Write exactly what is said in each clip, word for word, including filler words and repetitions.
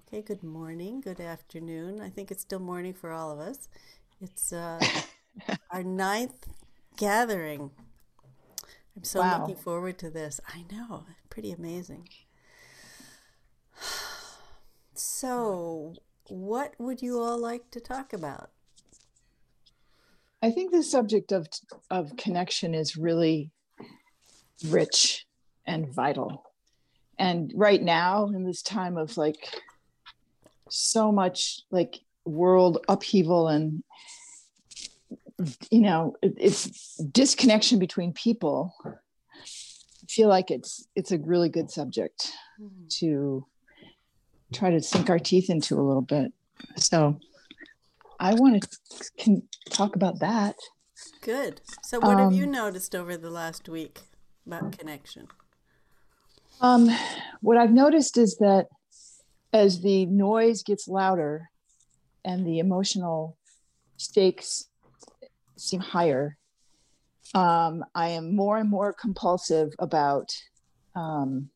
Okay, good morning, good afternoon. I think it's still morning for all of us. It's uh, our ninth gathering. I'm so looking Wow. forward to this. I know, pretty amazing. So, what would you all like to talk about? I think the subject of of connection is really rich and vital. And right now, in this time of like so much like world upheaval and you know, it, it's disconnection between people. I feel like it's it's a really good subject Hmm. to try to sink our teeth into a little bit. So I want to can talk about that. Good. So, what have you Um, noticed over the last week about connection? um, what I've noticed is that as the noise gets louder and the emotional stakes seem higher, um, I am more and more compulsive about, um,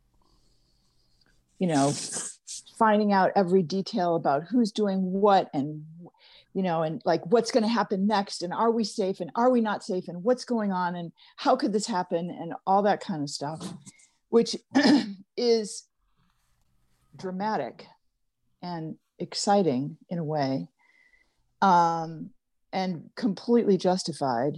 you know, finding out every detail about who's doing what and, you know, and like what's going to happen next and are we safe and are we not safe and what's going on and how could this happen and all that kind of stuff, which is dramatic and exciting in a way, um, and completely justified.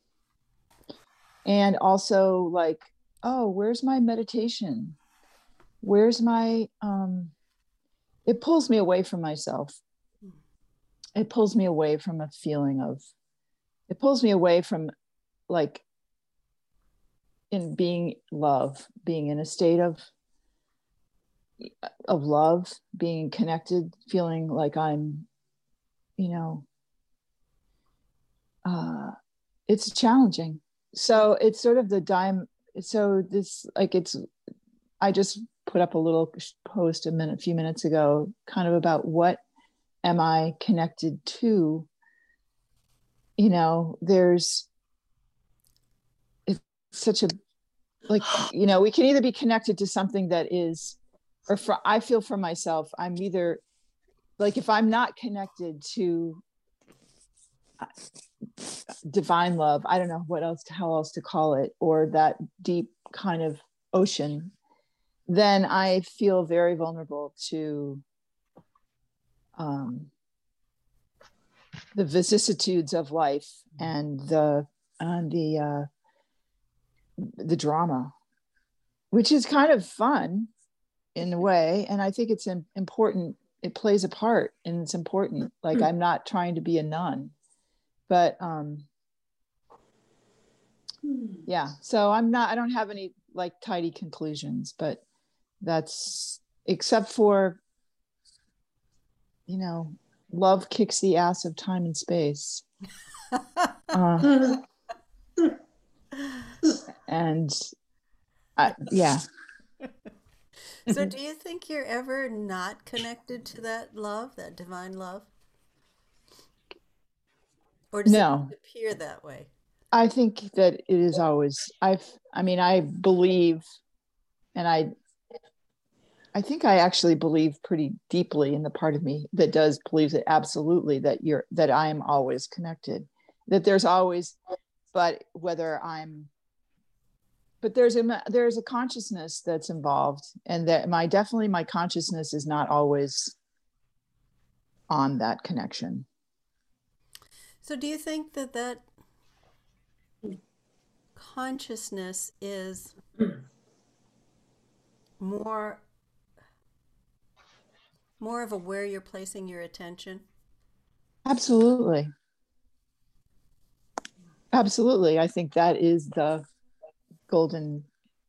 And also, like, oh, where's my meditation? Where's my, um, it pulls me away from myself. It pulls me away from a feeling of, it pulls me away from like in being love, being in a state of, of love, being connected, feeling like I'm, you know, uh, it's challenging. So it's sort of the dime. So this, like, it's I just put up a little post a minute, a few minutes ago, kind of about what am I connected to? You know, there's it's such a like you know we can either be connected to something that is, or for I feel for myself, I'm either like if I'm not connected to divine love, I don't know what else to, how else to call it, or that deep kind of ocean, then I feel very vulnerable to um, the vicissitudes of life and the and the uh, the drama, which is kind of fun in a way, and I think it's important. It plays a part, and it's important. Like I'm not trying to be a nun, but um, yeah. So I'm not. I don't have any like tidy conclusions, but that's except for you know, love kicks the ass of time and space. Uh, and I, yeah, So, do you think you're ever not connected to that love, that divine love? Or does it no, just appear that way? I think that it is always, I've, I mean, I believe, and I, I think I actually believe pretty deeply in the part of me that does believe that absolutely that you're, that I am always connected, that there's always, but whether I'm, but there's a, there's a consciousness that's involved and that my, definitely my consciousness is not always on that connection. So, do you think that that consciousness is more more of a where you're placing your attention? Absolutely. Absolutely. I think that is the golden,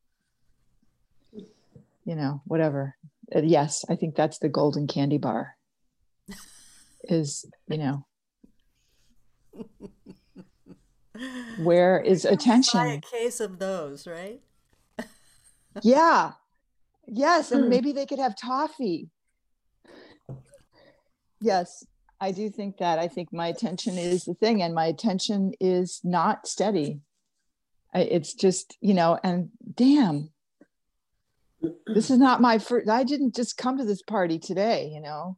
you know, whatever. Uh, yes, I think that's the golden candy bar is, you know, where We is can buy a attention? case of those, right? Yeah. Yes. And maybe they could have toffee. Yeah. Yes. I do think that. I think my attention is the thing, and my attention is not steady. It's just, you know, and damn, this is not my first, I didn't just come to this party today, you know.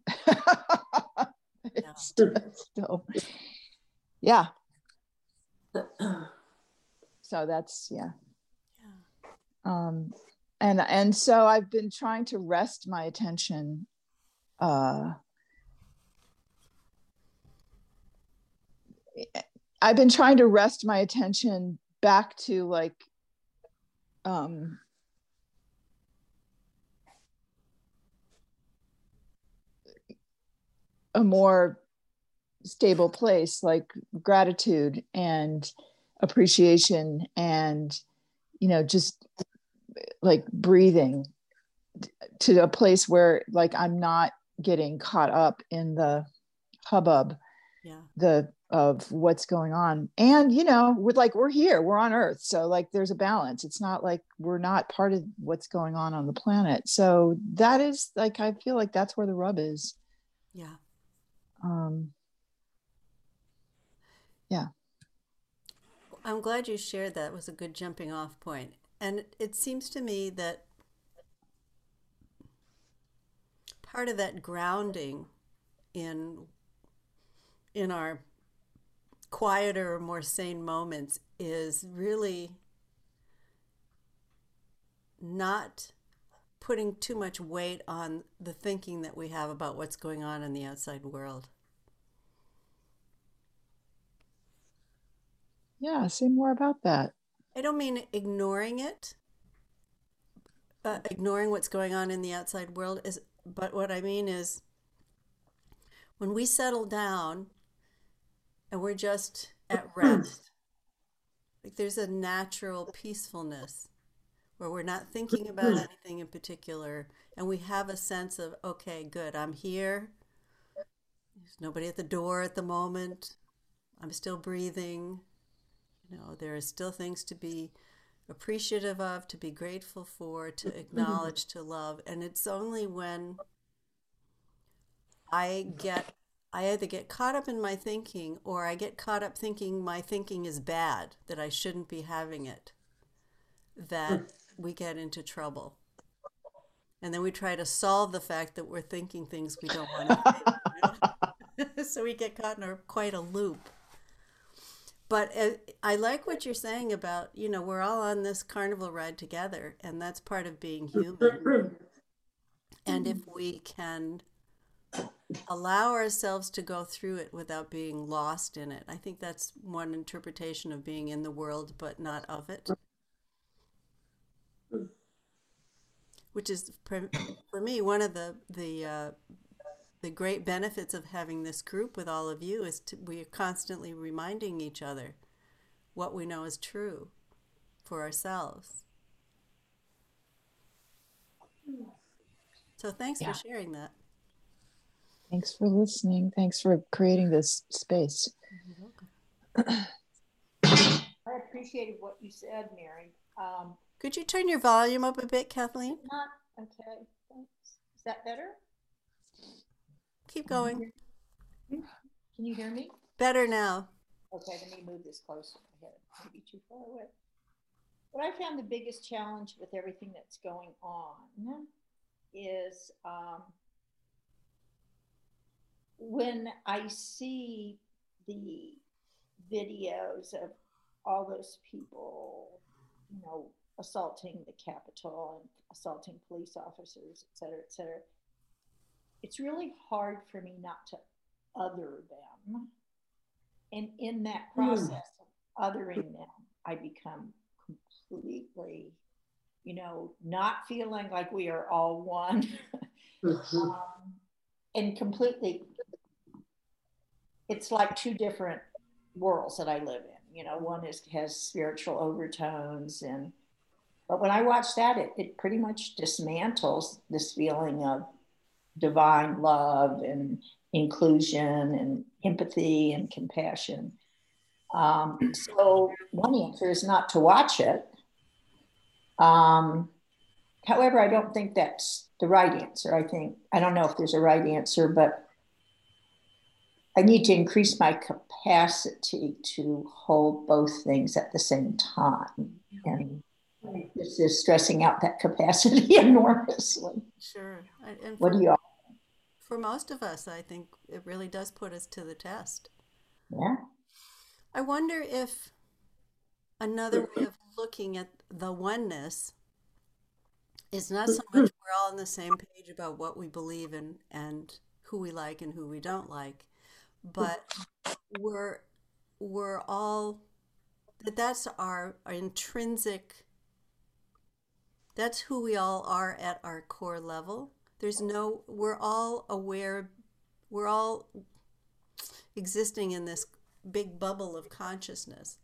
It's still, yeah. So that's, yeah. Yeah. Um, and, and so I've been trying to rest my attention, uh, I've been trying to rest my attention back to like, um, a more stable place, like gratitude and appreciation and, you know, just like breathing to a place where like I'm not getting caught up in the hubbub, yeah, the of what's going on. And you know, we're like, we're here, we're on Earth, so like there's a balance. It's not like we're not part of what's going on on the planet. So that is like, I feel like that's where the rub is. Yeah. Um yeah. I'm glad you shared that. It was a good jumping off point. And it, it seems to me that part of that grounding in in our quieter or more sane moments is really not putting too much weight on the thinking that we have about what's going on in the outside world. Yeah, say more about that. I don't mean ignoring it, uh, ignoring what's going on in the outside world is, but what I mean is when we settle down and we're just at rest, like there's a natural peacefulness where we're not thinking about anything in particular and we have a sense of, okay, good, I'm here. There's nobody at the door at the moment. I'm still breathing. You know, there are still things to be appreciative of, to be grateful for, to acknowledge, to love. And it's only when I get, I either get caught up in my thinking or I get caught up thinking my thinking is bad, that I shouldn't be having it, that we get into trouble. And then we try to solve the fact that we're thinking things we don't want to think. You know? So we get caught in a, quite a loop. But uh, I like what you're saying about, you know, we're all on this carnival ride together, and that's part of being human. And if we can allow ourselves to go through it without being lost in it, I think that's one interpretation of being in the world, but not of it, which is for, for me one of the the uh, the great benefits of having this group with all of you is to, we are constantly reminding each other what we know is true for ourselves. So thanks for Yeah. sharing that. Thanks for listening. Thanks for creating this space. You're welcome. I appreciated what you said, Mary. Um, Could you turn your volume up a bit, Kathleen? not okay. Thanks. Is that better? Keep going. Can you hear me? Better now. Okay, let me move this closer. I had it maybe too far away. What I found the biggest challenge with everything that's going on is um, when I see the videos of all those people, you know, assaulting the Capitol and assaulting police officers, et cetera, et cetera, it's really hard for me not to other them. And in that process of othering them, I become completely, you know, not feeling like we are all one. um, and completely, it's like two different worlds that I live in. You know, one is has spiritual overtones, and but when I watch that, it, it pretty much dismantles this feeling of divine love and inclusion and empathy and compassion. Um, so one answer is not to watch it. Um, however, I don't think that's the right answer. I think, I don't know if there's a right answer, but I need to increase my capacity to hold both things at the same time. And This is stressing out that capacity enormously. Sure. And and What for do you all? for most of us, I think it really does put us to the test. Yeah. I wonder if another way of looking at the oneness is not so much we're all on the same page about what we believe in and who we like and who we don't like, but we're we're all that that's our, our intrinsic, that's who we all are at our core level. There's no, we're all aware, we're all existing in this big bubble of consciousness,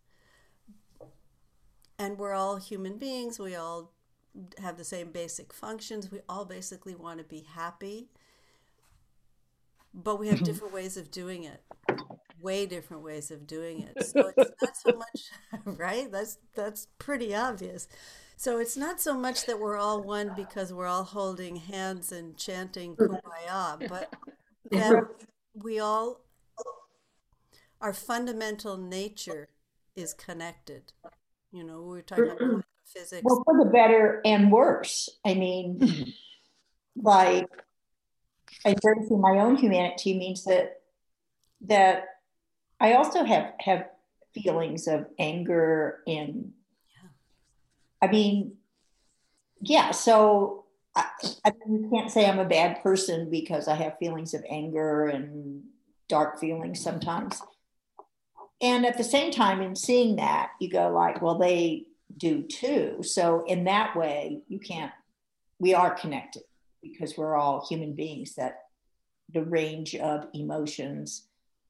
and we're all human beings. We all have the same basic functions. We all basically want to be happy, but we have different ways of doing it, way different ways of doing it. So it's not so much, right? That's that's pretty obvious. So it's not so much that we're all one because we're all holding hands and chanting kumbaya, but that we all, our fundamental nature is connected. You know, we were talking about quantum physics. Well, for the better and worse. I mean, like embracing my own humanity means that that I also have have feelings of anger and I mean, yeah. So I, I mean, you can't say I'm a bad person because I have feelings of anger and dark feelings sometimes. And at the same time, in seeing that, you go like, well, they do too. So in that way, you can't. We are connected because we're all human beings. That the range of emotions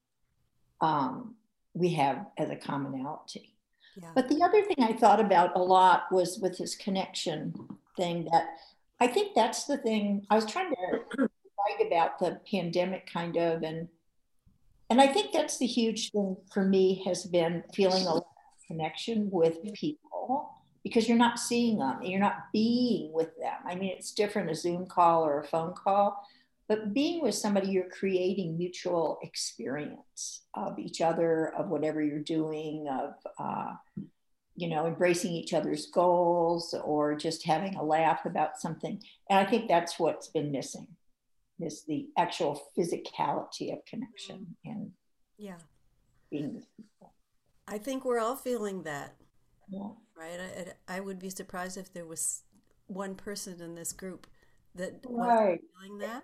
um, we have as a commonality. Yeah. But the other thing I thought about a lot was with his connection thing that I think that's the thing I was trying to write about the pandemic kind of and and I think that's the huge thing for me has been feeling a lot of connection with people because you're not seeing them and you're not being with them. I mean, it's different a Zoom call or a phone call, but being with somebody, you're creating mutual experience of each other, of whatever you're doing, of, uh, you know, embracing each other's goals or just having a laugh about something. And I think that's what's been missing is the actual physicality of connection and Yeah. being with people. I think we're all feeling that, Yeah. right? I, I would be surprised if there was one person in this group that wasn't Right. feeling that.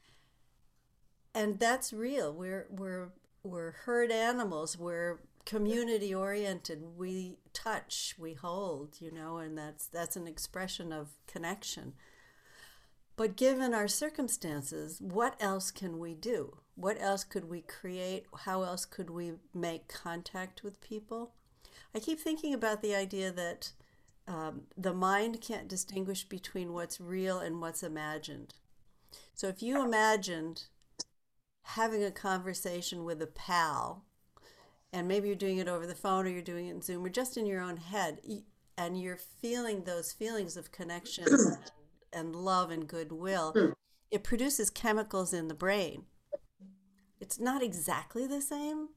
And that's real. We're we're we're herd animals. We're community oriented. We touch, we hold, you know, and that's that's an expression of connection. But given our circumstances, what else can we do? What else could we create? How else could we make contact with people? I keep thinking about the idea that um, the mind can't distinguish between what's real and what's imagined. So if you imagined having a conversation with a pal, and maybe you're doing it over the phone or you're doing it in Zoom or just in your own head, and you're feeling those feelings of connection and, and love and goodwill, it produces chemicals in the brain. It's not exactly the same,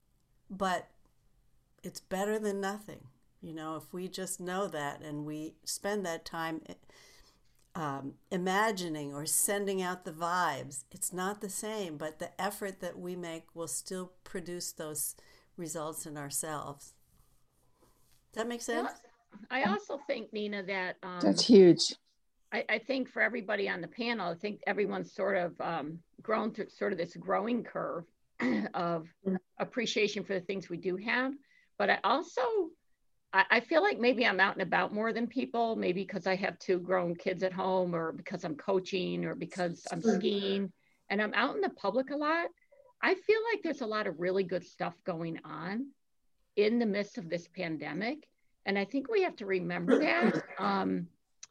but it's better than nothing. You know, if we just know that and we spend that time um, imagining or sending out the vibes, it's not the same, but the effort that we make will still produce those results in ourselves. Does that make sense? I also think, Nina, that um, That's huge. I, I think for everybody on the panel, I think everyone's sort of um, grown through sort of this growing curve of appreciation for the things we do have. But I also, I, I feel like maybe I'm out and about more than people, maybe because I have two grown kids at home or because I'm coaching or because I'm skiing and I'm out in the public a lot. I feel like there's a lot of really good stuff going on in the midst of this pandemic. And I think we have to remember that. Um,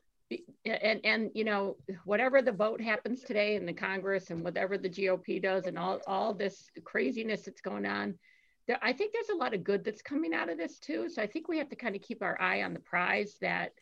and, and, you know, whatever the vote happens today in the Congress and whatever the G O P does and all, all this craziness that's going on, there, I think there's a lot of good that's coming out of this too. So I think we have to kind of keep our eye on the prize that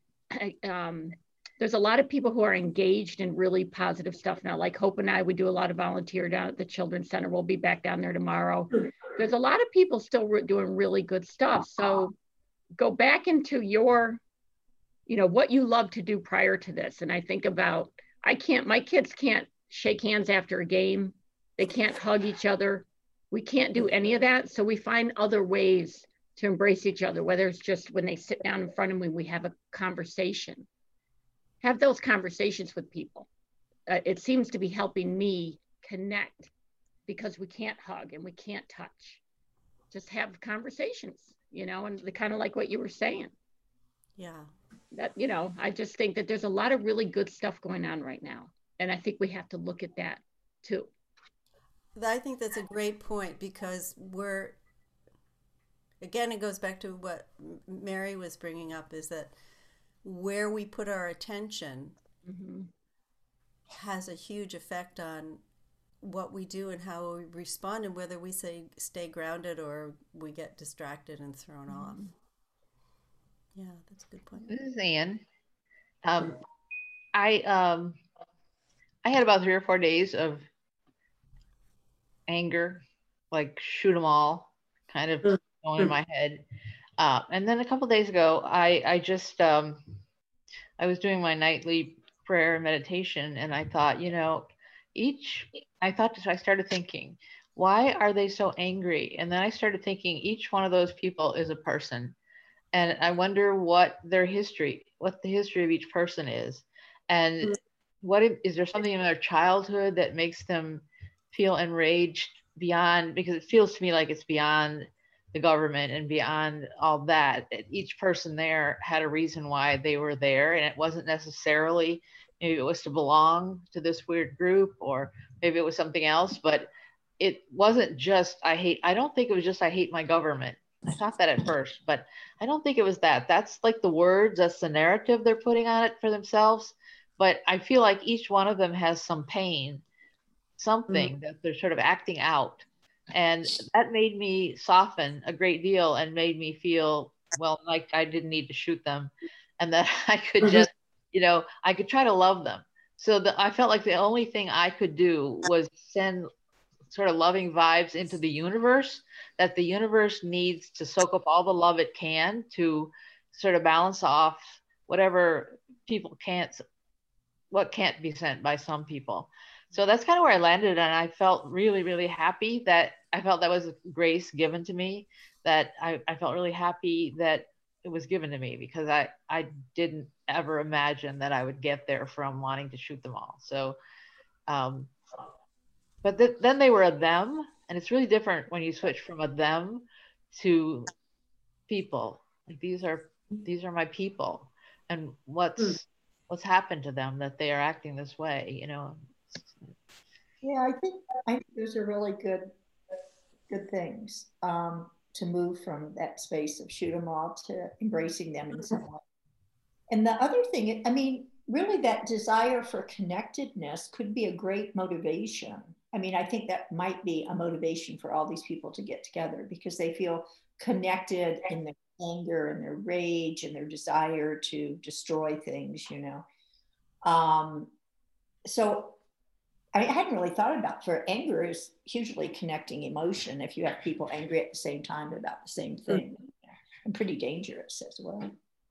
um, there's a lot of people who are engaged in really positive stuff now. Like Hope and I, we do a lot of volunteer down at the Children's Center. We'll be back down there tomorrow. There's a lot of people still re- doing really good stuff. So go back into your you know, what you love to do prior to this. And I think about, I can't, my kids can't shake hands after a game. They can't hug each other. We can't do any of that. So we find other ways to embrace each other, whether it's just when they sit down in front of me, we have a conversation. Have those conversations with people. Uh, it seems to be helping me connect because we can't hug and we can't touch. Just have conversations, you know, and kind of like what you were saying. Yeah. That, you know, I just think that there's a lot of really good stuff going on right now. And I think we have to look at that too. I think that's a great point because we're, again, it goes back to what Mary was bringing up, is that where we put our attention mm-hmm. has a huge effect on what we do and how we respond, and whether we say stay grounded or we get distracted and thrown mm-hmm. off. Yeah, that's a good point. This is Anne. Um, I um, I had about three or four days of anger, like shoot 'em all, kind of going in my head. Uh, and then a couple days ago, I I just um, I was doing my nightly prayer and meditation, and I thought, you know, each I thought I started thinking, why are they so angry? And then I started thinking, each one of those people is a person. And I wonder what their history, what the history of each person is. And what if, is there something in their childhood that makes them feel enraged beyond, because it feels to me like it's beyond the government and beyond all that. Each person there had a reason why they were there. And it wasn't necessarily, maybe it was to belong to this weird group, or maybe it was something else, but it wasn't just, I hate, I don't think it was just, I hate my government. I thought that at first, but I don't think it was that. That's like the words, that's the narrative they're putting on it for themselves. But I feel like each one of them has some pain, something mm. that they're sort of acting out. And that made me soften a great deal and made me feel, well, like I didn't need to shoot them, and that I could just, you know, I could try to love them. So the, I felt like the only thing I could do was send sort of loving vibes into the universe, that the universe needs to soak up all the love it can to sort of balance off whatever people can't, what can't be sent by some people. So that's kind of where I landed. And I felt really, really happy that I felt that was grace given to me, that I, I felt really happy that it was given to me, because I, I didn't ever imagine that I would get there from wanting to shoot them all. So, um, but th- then they were a them, and it's really different when you switch from a them to people. Like these are these are my people, and what's mm. what's happened to them that they are acting this way, you know. Yeah, I think I think those are really good good things, um, to move from that space of shoot 'em all to embracing them in some way. And the other thing, I mean, really that desire for connectedness could be a great motivation. I mean, I think that might be a motivation for all these people to get together, because they feel connected in their anger and their rage and their desire to destroy things, you know. Um, so I mean, I hadn't really thought about, for anger is hugely connecting emotion. If you have people angry at the same time about the same thing, and pretty dangerous as well.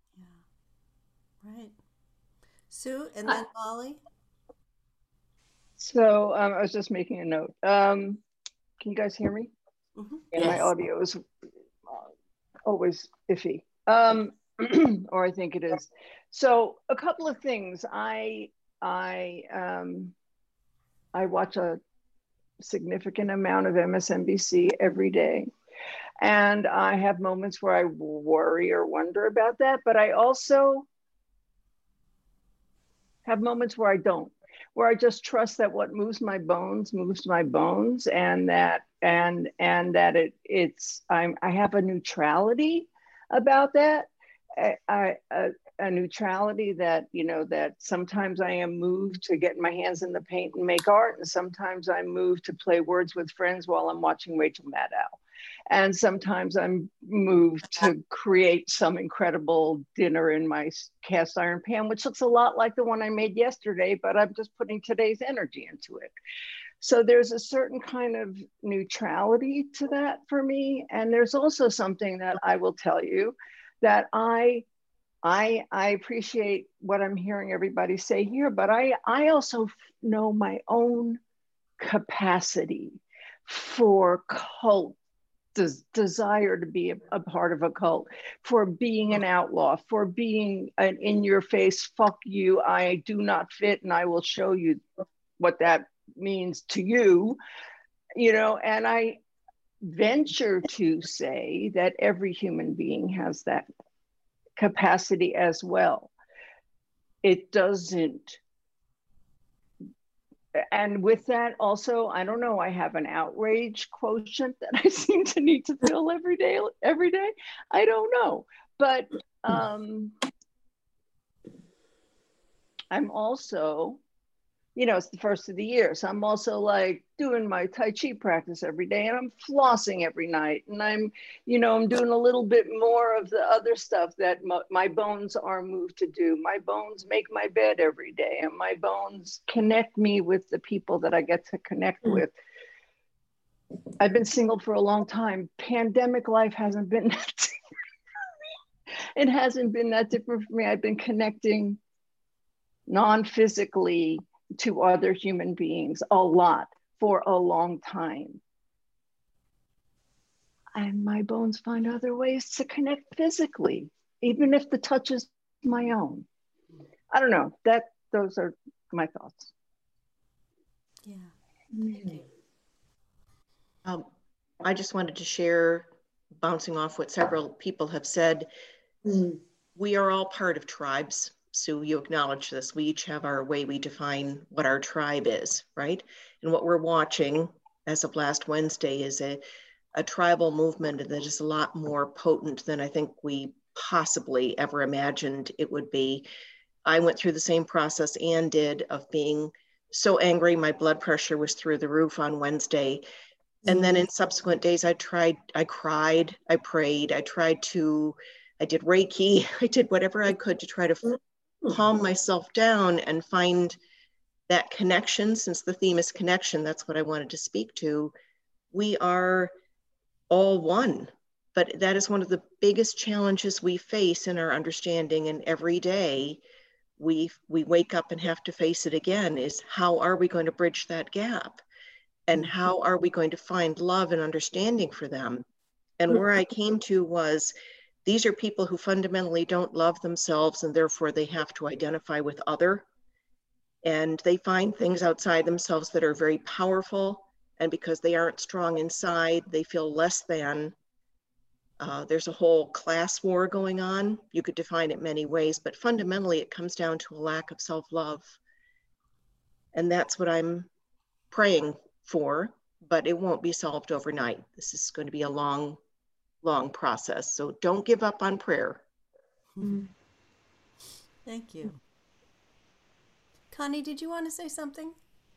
Yeah, right. Sue, and then Molly. So um, I was just making a note. Um, can you guys hear me? Mm-hmm. Yeah, yes. My audio is uh, always iffy, um, or I think it is. So a couple of things. I I um, I watch a significant amount of M S N B C every day, and I have moments where I worry or wonder about that. But I also have moments where I don't, where I just trust that what moves my bones moves my bones, and that and and that it it's I'm I have a neutrality about that. I, I a, a neutrality that, you know, that sometimes I am moved to get my hands in the paint and make art, and sometimes I'm moved to play words with friends while I'm watching Rachel Maddow. And sometimes I'm moved to create some incredible dinner in my cast iron pan, which looks a lot like the one I made yesterday, but I'm just putting today's energy into it. So there's a certain kind of neutrality to that for me. And there's also something that I will tell you, that I I I appreciate what I'm hearing everybody say here, but I I also know my own capacity for cult des- desire to be a, a part of a cult, for being an outlaw, for being an in your face fuck you, I do not fit and I will show you what that means to you, you know. And I venture to say that every human being has that capacity as well. It doesn't, and with that also, I don't know, I have an outrage quotient that I seem to need to feel every day, every day. I don't know. But um, I'm also, you know, it's the first of the year. So I'm also like doing my Tai Chi practice every day, and I'm flossing every night. And I'm, you know, I'm doing a little bit more of the other stuff that m- my bones are moved to do. My bones make my bed every day, and my bones connect me with the people that I get to connect with. I've been single for a long time. Pandemic life hasn't been that different. It hasn't been that different for me. I've been connecting non-physically to other human beings a lot for a long time. And my bones find other ways to connect physically, even if the touch is my own. I don't know, that those are my thoughts. Yeah. Thank you. Um, I just wanted to share, bouncing off what several people have said, mm. we are all part of tribes. So you acknowledge this. We each have our way we define what our tribe is, right? And what we're watching as of last Wednesday is a, a tribal movement that is a lot more potent than I think we possibly ever imagined it would be. I went through the same process Anne did of being so angry. My blood pressure was through the roof on Wednesday. And then in subsequent days, I tried, I cried, I prayed, I tried to, I did Reiki, I did whatever I could to try to calm myself down and find that connection. Since the theme is connection, that's what I wanted to speak to. We are all one, but that is one of the biggest challenges we face in our understanding. And every day we, we wake up and have to face it again, is how are we going to bridge that gap? And how are we going to find love and understanding for them? And where I came to was, these are people who fundamentally don't love themselves, and therefore they have to identify with other. And they find things outside themselves that are very powerful. And because they aren't strong inside, they feel less than. Uh, there's a whole class war going on. You could define it many ways, but fundamentally it comes down to a lack of self-love. And that's what I'm praying for, but it won't be solved overnight. This is going to be a long, long process. So don't give up on prayer. Mm-hmm. Thank you. Connie, did you want to say something?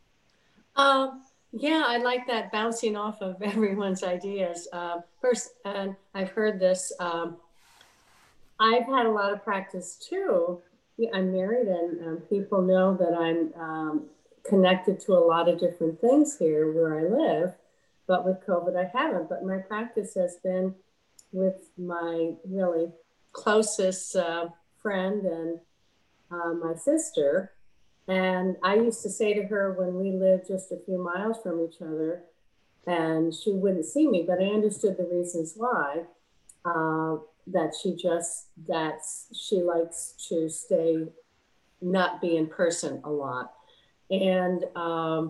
Um, yeah, I like that, bouncing off of everyone's ideas. Uh, first, and I've heard this, um, I've had a lot of practice too. I'm married, and um, people know that I'm um, connected to a lot of different things here where I live, but with COVID I haven't. But my practice has been with my really closest uh, friend and uh, my sister. And I used to say to her when we lived just a few miles from each other, and she wouldn't see me, but I understood the reasons why, uh, that she just, that she likes to stay, not be in person a lot. And um,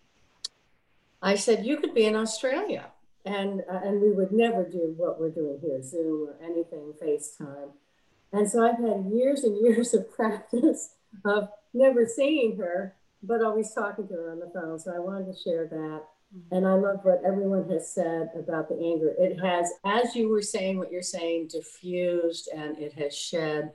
I said, you could be in Australia. And, uh, and we would never do what we're doing here, Zoom or anything, FaceTime. And so I've had years and years of practice of never seeing her, but always talking to her on the phone. So I wanted to share that. Mm-hmm. And I love what everyone has said about the anger. It has, as you were saying what you're saying, diffused, and it has shed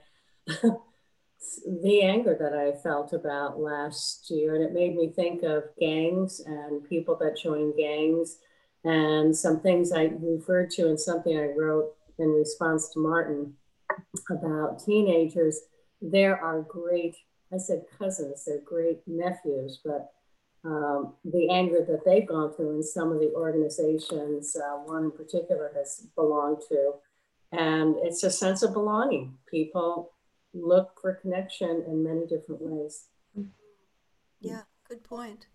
the anger that I felt about last year. And it made me think of gangs and people that join gangs, and some things I referred to in something I wrote in response to Martin about teenagers. There are great, I said cousins, they're great nephews, but um, the anger that they've gone through in some of the organizations, uh, one in particular has belonged to, and it's a sense of belonging. People look for connection in many different ways. Yeah, good point.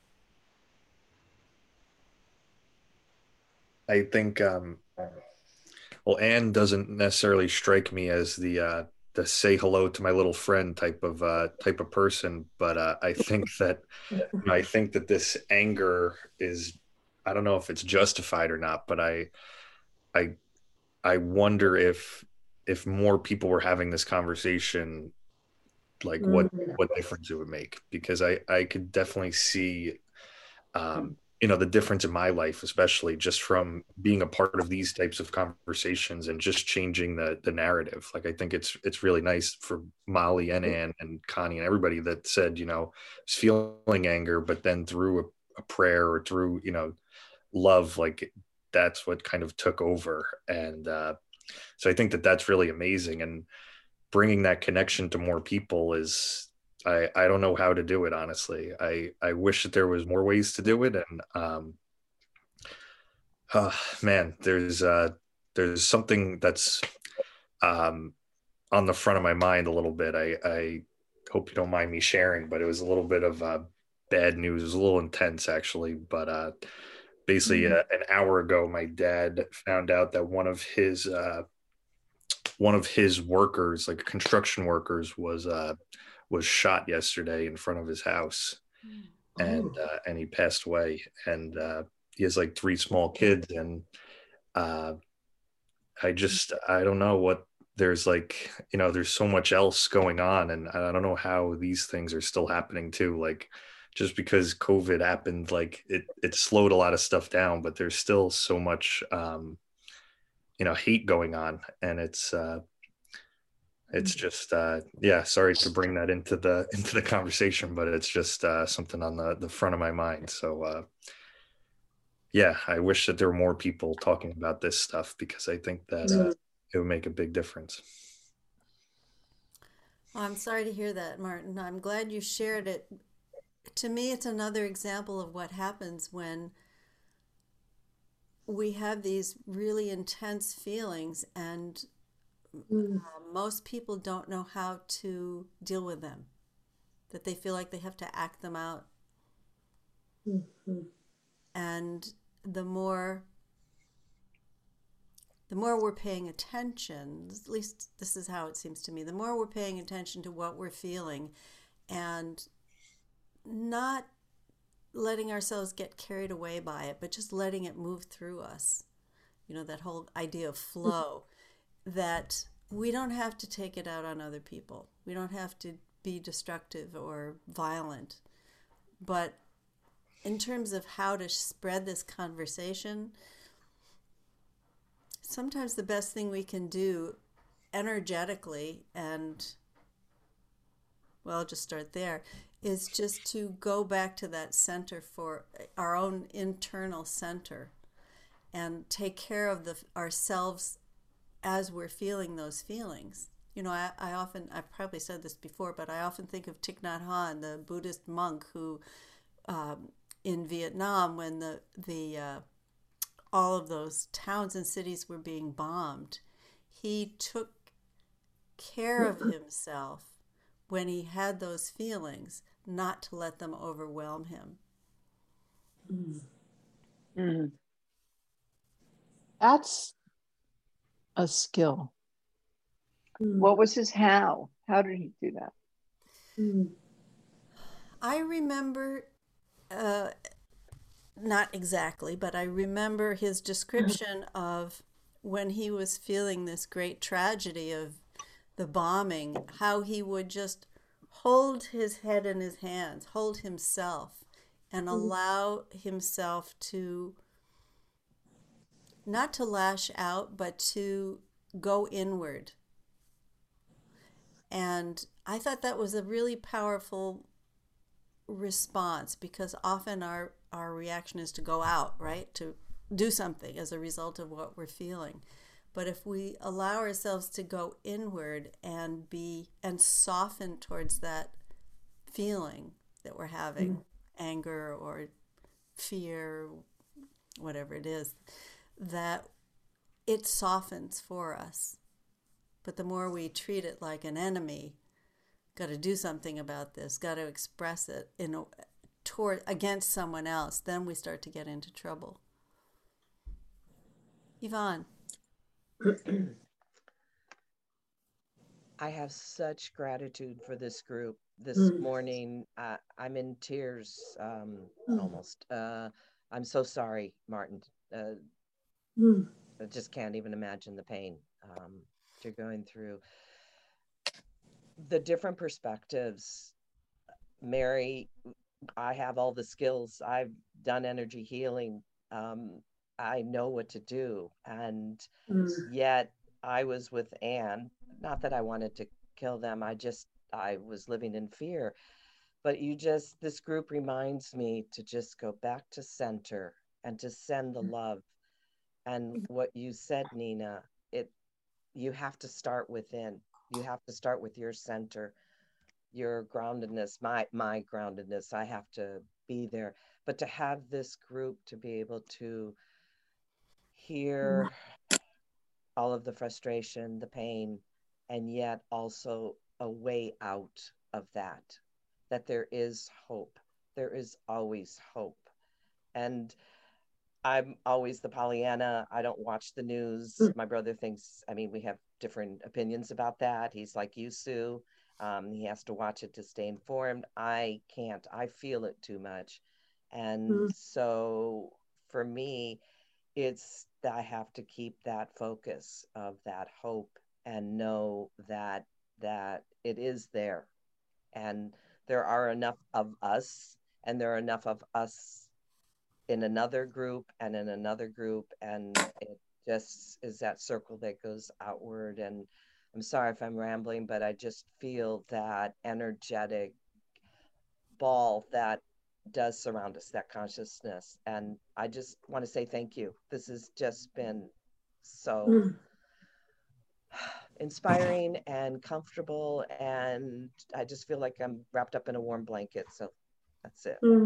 I think, um, well, Anne doesn't necessarily strike me as the uh, the say hello to my little friend type of uh, type of person, but uh, I think that I think that this anger is, I don't know if it's justified or not, but I I I wonder if if more people were having this conversation, like what what difference it would make, because I I could definitely see um you know the difference in my life, especially just from being a part of these types of conversations and just changing the the narrative. Like I think it's it's really nice for Molly and Ann and Connie and everybody that said, you know, was feeling anger, but then through a, a prayer or through, you know, love, like that's what kind of took over. And uh so I think that that's really amazing, and bringing that connection to more people is, I, I don't know how to do it, honestly. I, I wish that there was more ways to do it. And um, uh, man, there's uh, there's something that's um, on the front of my mind a little bit. I, I hope you don't mind me sharing, but it was a little bit of uh, bad news. It was a little intense, actually. But uh, basically, uh, an hour ago, my dad found out that one of his uh, one of his workers, like construction workers, was uh, was shot yesterday in front of his house, and uh, and he passed away. And uh, he has like three small kids, and uh, I just I don't know what there's like, you know, there's so much else going on, and I don't know how these things are still happening too. Like just because COVID happened, like it it slowed a lot of stuff down, but there's still so much um, you know, hate going on, and it's uh, it's just uh, yeah. Sorry to bring that into the into the conversation, but it's just uh, something on the the front of my mind. So uh, yeah, I wish that there were more people talking about this stuff, because I think that uh, it would make a big difference. Well, I'm sorry to hear that, Martin. I'm glad you shared it. To me, it's another example of what happens when we have these really intense feelings, and uh, most people don't know how to deal with them, that they feel like they have to act them out. Mm-hmm. And the more the more we're paying attention, at least this is how it seems to me, the more we're paying attention to what we're feeling and not letting ourselves get carried away by it, but just letting it move through us. You know, that whole idea of flow, that we don't have to take it out on other people. We don't have to be destructive or violent. But in terms of how to spread this conversation, sometimes the best thing we can do energetically, and well, I'll just start there, is just to go back to that center, for our own internal center, and take care of the ourselves as we're feeling those feelings. You know, I, I often, I've probably said this before, but I often think of Thich Nhat Hanh, the Buddhist monk who, um, in Vietnam, when the, the uh, all of those towns and cities were being bombed, he took care of himself when he had those feelings, not to let them overwhelm him. Mm. That's a skill. What was his how? How did he do that? I remember, uh, not exactly, but I remember his description of when he was feeling this great tragedy of the bombing, how he would just hold his head in his hands, hold himself, and allow himself to, not to lash out, but to go inward. And I thought that was a really powerful response, because often our, our reaction is to go out, right? To do something as a result of what we're feeling. But if we allow ourselves to go inward and be and soften towards that feeling that we're having, mm-hmm. anger or fear, whatever it is, that it softens for us. But the more we treat it like an enemy, got to do something about this, got to express it in a, toward against someone else, then we start to get into trouble. Yvonne. I have such gratitude for this group. This Mm. morning, uh, I'm in tears, um, Mm. almost. Uh, I'm so sorry, Martin. Uh, Mm. I just can't even imagine the pain um, you're going through. The different perspectives. Mary, I have all the skills. I've done energy healing. Um, I know what to do. And Mm. yet I was with Anne. Not that I wanted to kill them. I just, I was living in fear. But you just, this group reminds me to just go back to center and to send the love. And what you said, Nina, it, you have to start within. You have to start with your center, your groundedness, my, my groundedness. I have to be there. But to have this group to be able to hear all of the frustration, the pain, and yet also a way out of that, that there is hope. There is always hope. And I'm always the Pollyanna. I don't watch the news. My brother thinks, I mean, we have different opinions about that. He's like you, Sue. Um, he has to watch it to stay informed. I can't. I feel it too much. And Mm. so for me, it's that I have to keep that focus of that hope and know that that it is there. And there are enough of us, and there are enough of us in another group and in another group, and it just is that circle that goes outward. And I'm sorry if I'm rambling, but I just feel that energetic ball that does surround us, that consciousness. And I just want to say thank you. This has just been so Mm. inspiring and comfortable, and I just feel like I'm wrapped up in a warm blanket. So that's it. Mm.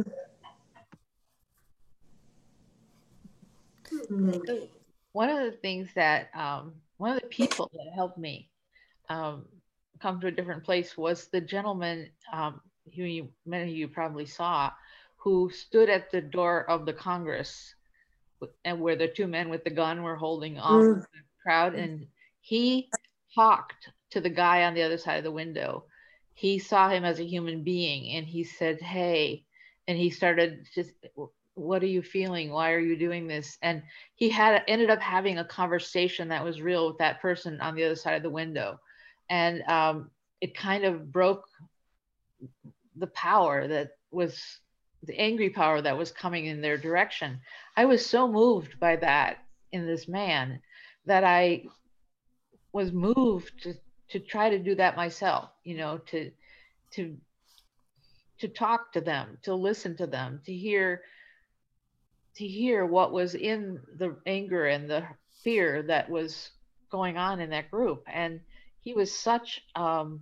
Mm. One of the things that um, one of the people that helped me um, come to a different place was the gentleman um, who you, many of you probably saw, who stood at the door of the Congress, and where the two men with the gun were holding off Mm. the crowd, and he talked to the guy on the other side of the window. He saw him as a human being, and he said, "Hey," and he started just, "What are you feeling? Why are you doing this?" And he had ended up having a conversation that was real with that person on the other side of the window, and um, it kind of broke the power that was the angry power that was coming in their direction. I was so moved by that in this man that I was moved to, to try to do that myself, you know, to, to, to talk to them, to listen to them, to hear, to hear what was in the anger and the fear that was going on in that group. And he was such, um,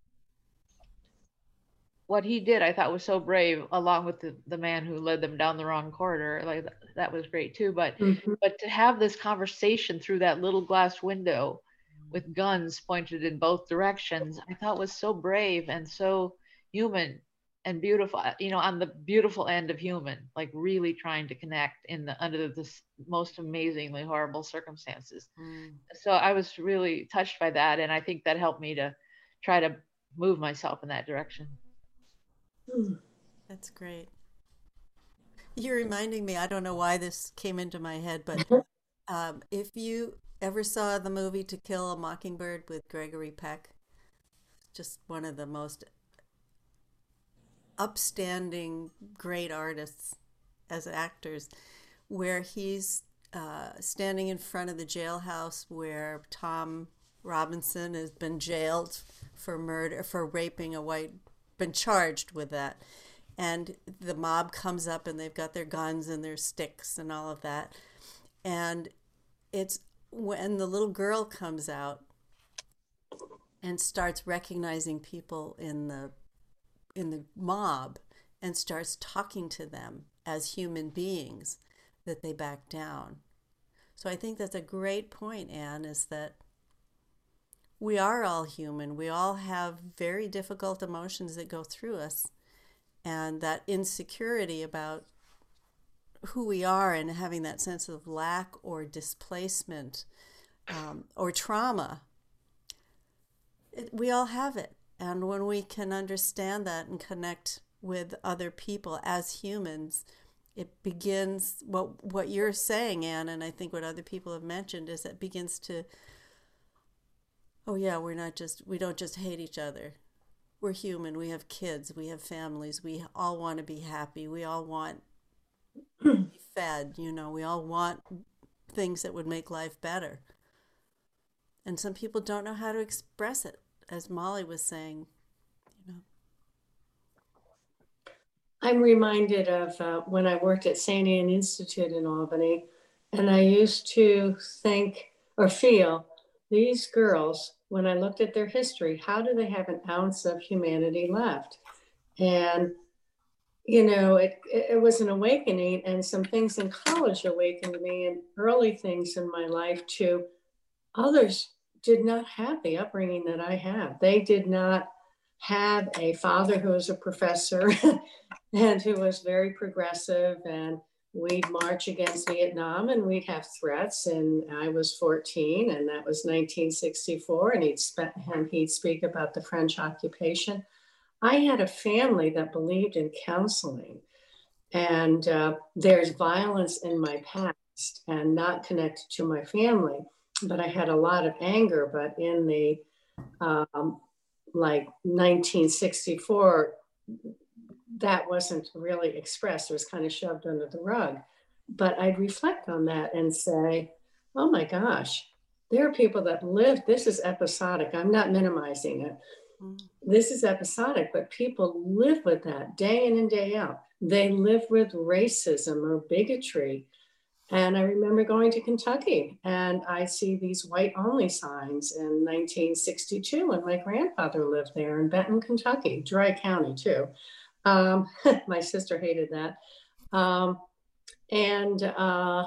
what he did, I thought was so brave, along with the, the man who led them down the wrong corridor. Like that was great too. But Mhm. but to have this conversation through that little glass window with guns pointed in both directions, I thought was so brave and so human and beautiful, you know, on the beautiful end of human, like really trying to connect in the under this most amazingly horrible circumstances. Mm. So I was really touched by that. And I think that helped me to try to move myself in that direction. Mm. That's great. You're reminding me, I don't know why this came into my head, but um, if you ever saw the movie To Kill a Mockingbird with Gregory Peck, just one of the most upstanding, great artists as actors, where he's uh, standing in front of the jailhouse where Tom Robinson has been jailed for murder, for raping a white, been charged with that. And the mob comes up and they've got their guns and their sticks and all of that. And it's when the little girl comes out and starts recognizing people in the in the mob and starts talking to them as human beings that they back down. So I think that's a great point, Anne, is that we are all human. We all have very difficult emotions that go through us. And that insecurity about who we are and having that sense of lack or displacement um, or trauma, it, we all have it. And when we can understand that and connect with other people as humans, it begins, what what you're saying, Anne, and I think what other people have mentioned, is it begins to, oh yeah, we're not just, we don't just hate each other. We're human. We have kids. We have families. We all want to be happy. We all want to be fed. You know, we all want things that would make life better. And some people don't know how to express it, as Molly was saying. You know, I'm reminded of uh, when I worked at Saint Anne Institute in Albany, and I used to think or feel, these girls, when I looked at their history, how do they have an ounce of humanity left? And, you know, it, it was an awakening, and some things in college awakened me, and early things in my life too. Others did not have the upbringing that I have. They did not have a father who was a professor and who was very progressive, and we'd march against Vietnam and we'd have threats. And I was fourteen, and that was nineteen sixty-four, and he'd, spe- and he'd speak about the French occupation. I had a family that believed in counseling, and uh, there's violence in my past and not connected to my family, but I had a lot of anger. But in the um, like nineteen sixty-four, that wasn't really expressed. It was kind of shoved under the rug. But I'd reflect on that and say, oh my gosh, there are people that live, this is episodic. I'm not minimizing it. Mm-hmm. This is episodic, but people live with that day in and day out. They live with racism or bigotry. And I remember going to Kentucky, and I see these white only signs in nineteen sixty-two when my grandfather lived there in Benton, Kentucky, Dry County too. Um, my sister hated that. Um, and uh,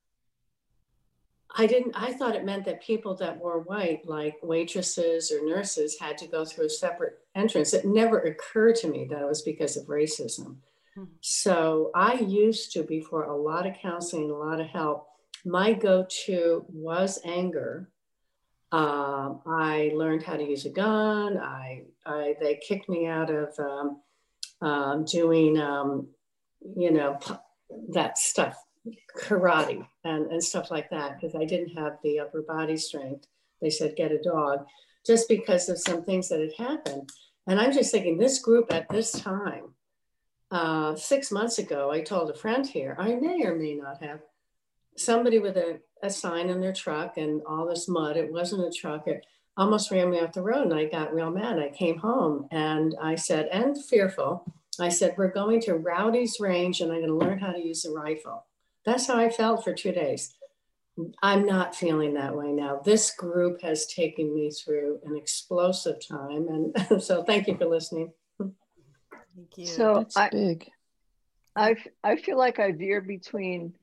I didn't, I thought it meant that people that were white, like waitresses or nurses, had to go through a separate entrance. It never occurred to me that it was because of racism. Mm-hmm. So I used to, before a lot of counseling, a lot of help, my go-to was anger. Um, I learned how to use a gun. I, I they kicked me out of um, um, doing, um, you know, that stuff, karate and, and stuff like that, because I didn't have the upper body strength. They said, get a dog, just because of some things that had happened. And I'm just thinking, this group at this time, uh, six months ago, I told a friend here, I may or may not have somebody with a, a sign in their truck and all this mud. It wasn't a truck. It almost ran me off the road, and I got real mad. I came home and I said, and fearful, I said, we're going to Rowdy's Range and I'm going to learn how to use a rifle. That's how I felt for two days. I'm not feeling that way now. This group has taken me through an explosive time. And so thank you for listening. Thank you. So That's I, big. I, I feel like I veer between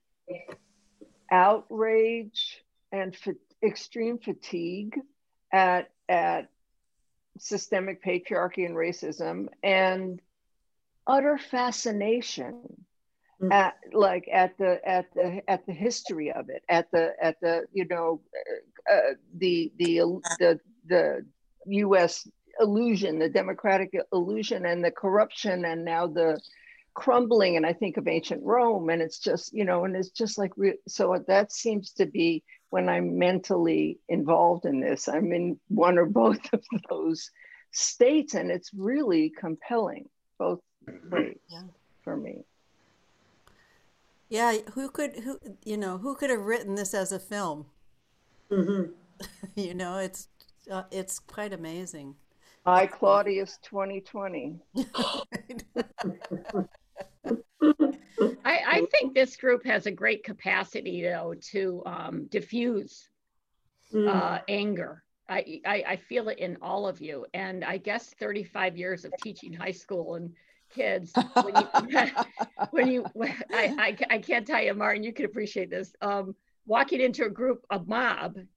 outrage and fa- extreme fatigue at, at systemic patriarchy and racism, and utter fascination mm-hmm. at like at the at the at the history of it, at the at the you know uh, the the the the U S illusion, the democratic illusion, and the corruption, and now the crumbling. And I think of ancient Rome, and it's just, you know, and it's just like re- so that seems to be when I'm mentally involved in this, I'm in one or both of those states, and it's really compelling both ways yeah. for me. Yeah, who could who you know who could have written this as a film? Mm-hmm. You know, it's uh, it's quite amazing. I Claudius twenty twenty. I, I think this group has a great capacity, though, to um, diffuse mm. uh, anger. I, I, I feel it in all of you. And I guess thirty-five years of teaching high school and kids, when you, when you I, I, I can't tell you, Martin, you can appreciate this. Um, walking into a group, a mob,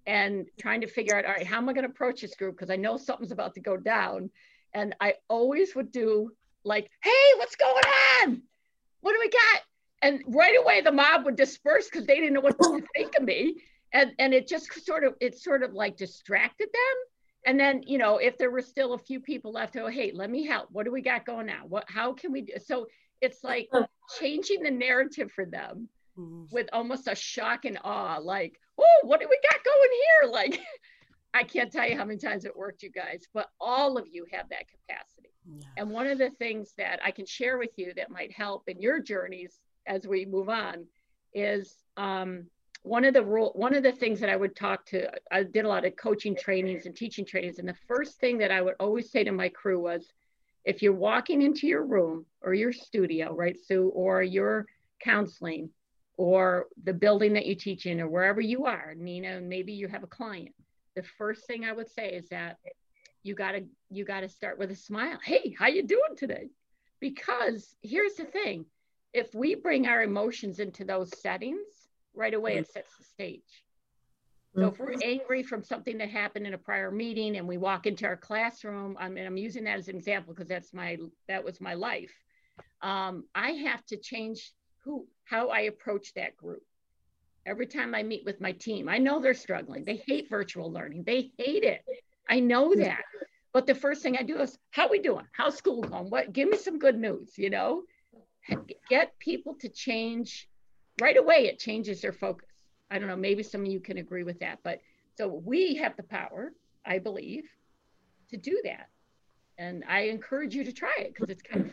and trying to figure out, all right, how am I going to approach this group? Because I know something's about to go down. And I always would do like, hey, what's going on? What do we got? And right away the mob would disperse because they didn't know what to think of me. And, and it just sort of, it sort of like distracted them. And then, you know, if there were still a few people left, oh, hey, let me help. What do we got going on? What, how can we do? So it's like changing the narrative for them mm-hmm. with almost a shock and awe, like, oh, what do we got going here? Like, I can't tell you how many times it worked, you guys, but all of you have that capacity. Yeah. And one of the things that I can share with you that might help in your journeys as we move on is um, one of the rule, one of the things that I would talk to, I did a lot of coaching trainings and teaching trainings. And the first thing that I would always say to my crew was, if you're walking into your room or your studio, right, Sue, or your counseling or the building that you teach in or wherever you are, Nina, maybe you have a client. The first thing I would say is that you gotta, you gotta start with a smile. Hey, how you doing today? Because here's the thing, if we bring our emotions into those settings, right away it sets the stage. So if we're angry from something that happened in a prior meeting and we walk into our classroom, I mean, I'm using that as an example because that's my, that was my life. Um, I have to change who, how I approach that group. Every time I meet with my team, I know they're struggling. They hate virtual learning. They hate it. I know that. But the first thing I do is, how we doing? How's school going? What? Give me some good news, you know? Get people to change right away. It changes their focus. I don't know, maybe some of you can agree with that, but so we have the power, I believe, to do that. And I encourage you to try it because it's kind of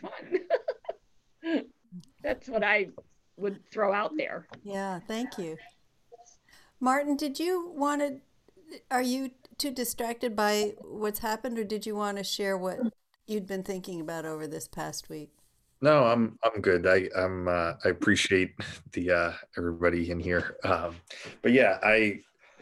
fun. That's what I would throw out there. Yeah, thank you. Martin, did you want to, are you too distracted by what's happened, or did you want to share what you'd been thinking about over this past week? No, I'm I'm good. I I'm uh, I appreciate the uh, everybody in here. Um, but yeah, I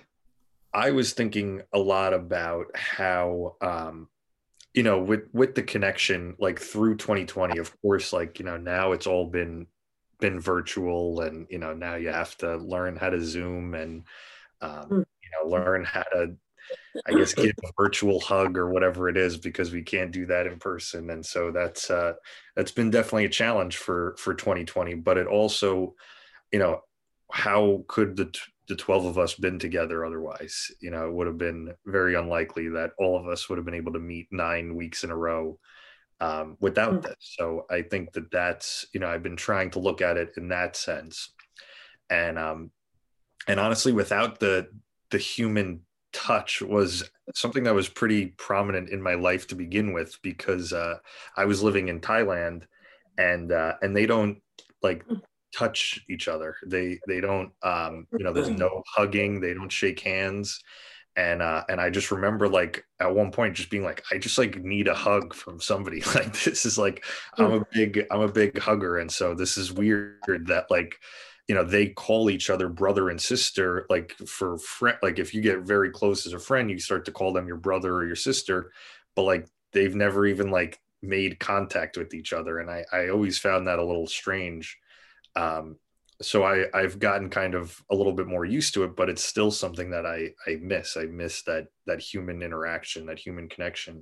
I was thinking a lot about how um, you know, with with the connection, like through twenty twenty, of course, like, you know, now it's all been been virtual, and you know, now you have to learn how to Zoom and um, you know, learn how to, I guess, give a virtual hug or whatever it is, because we can't do that in person. And so that's uh, that's been definitely a challenge for for twenty twenty. But it also, you know, how could the the twelve of us been together otherwise? You know, it would have been very unlikely that all of us would have been able to meet nine weeks in a row um, without this. So I think that that's, you know, I've been trying to look at it in that sense. And um, and honestly, without the the human touch was something that was pretty prominent in my life to begin with, because uh, I was living in Thailand, and uh, and they don't like touch each other. They they don't um, you know, there's no hugging. They don't shake hands. And uh, and I just remember, like, at one point just being like, I just like need a hug from somebody. Like, this is like, I'm a big I'm a big hugger, and so this is weird that, like, you know, they call each other brother and sister, like for friend, like if you get very close as a friend, you start to call them your brother or your sister, but like they've never even like made contact with each other. And I, I always found that a little strange. Um, so I, I've gotten kind of a little bit more used to it, but it's still something that I, I miss. I miss that, that human interaction, that human connection.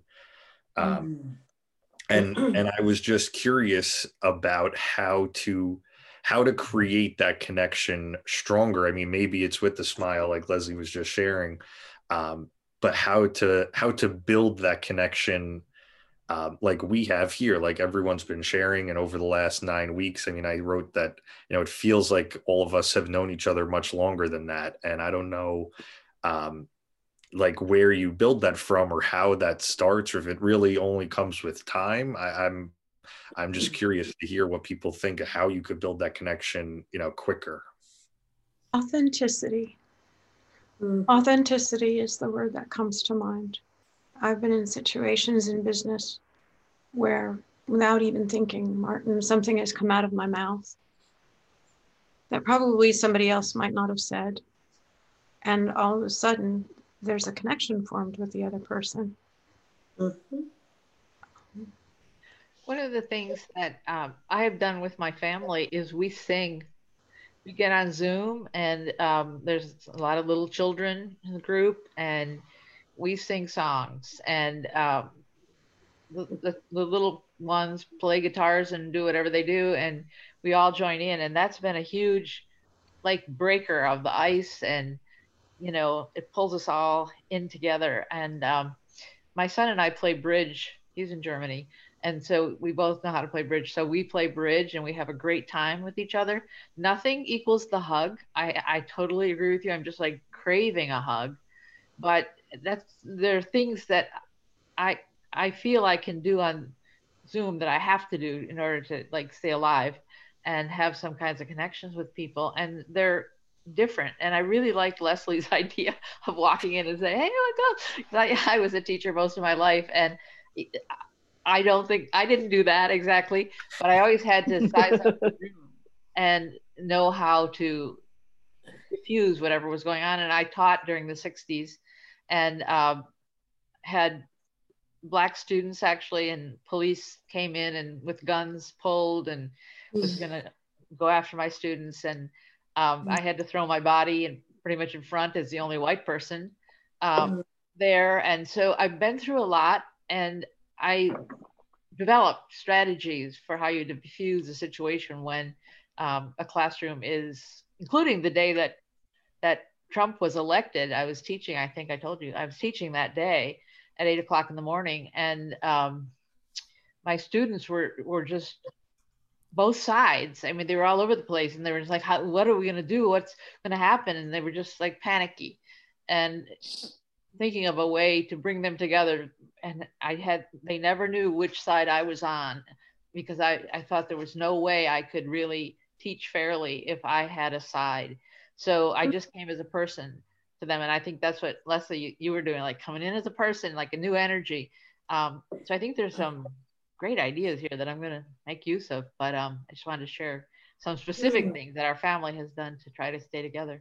Um, mm. and, and I was just curious about how to, how to create that connection stronger. I mean, maybe it's with the smile, like Leslie was just sharing, um, but how to how to build that connection um, like we have here, like everyone's been sharing. And over the last nine weeks, I mean, I wrote that, you know, it feels like all of us have known each other much longer than that. And I don't know, um, like where you build that from or how that starts, or if it really only comes with time. I, I'm I'm just curious to hear what people think of how you could build that connection, you know, quicker. Authenticity. Mm-hmm. Authenticity is the word that comes to mind. I've been in situations in business where, without even thinking, Martin, something has come out of my mouth that probably somebody else might not have said. And all of a sudden, there's a connection formed with the other person. Mm-hmm. One of the things that um, I have done with my family is we sing we get on Zoom, and um, there's a lot of little children in the group, and we sing songs, and um, the, the, the little ones play guitars and do whatever they do, and we all join in, and that's been a huge like breaker of the ice, and you know, it pulls us all in together. And um, my son and I play bridge. He's in Germany, and so we both know how to play bridge. So we play bridge, and we have a great time with each other. Nothing equals the hug. I, I totally agree with you. I'm just like craving a hug, but that's there are things that I I feel I can do on Zoom that I have to do in order to like stay alive and have some kinds of connections with people, and they're different. And I really liked Leslie's idea of walking in and saying, hey, what's up? I, I was a teacher most of my life, and I don't think I didn't do that exactly, but I always had to size up the room and know how to diffuse whatever was going on. And I taught during the sixties, and um, had Black students actually, and police came in and with guns pulled and was going to go after my students. And um, I had to throw my body and pretty much in front as the only white person um, there. And so I've been through a lot, and I developed strategies for how you diffuse a situation when um, a classroom is, including the day that that Trump was elected. I was teaching, I think I told you, I was teaching that day at eight o'clock in the morning, and um, my students were were just both sides. I mean, they were all over the place, and they were just like, How, what are we going to do? What's going to happen? And they were just like panicky and thinking of a way to bring them together. And I had, they never knew which side I was on, because I, I thought there was no way I could really teach fairly if I had a side. So I just came as a person to them. And I think that's what, Leslie, you, you were doing, like coming in as a person, like a new energy. Um, so I think there's some great ideas here that I'm going to make use of, but um, I just wanted to share some specific things that our family has done to try to stay together.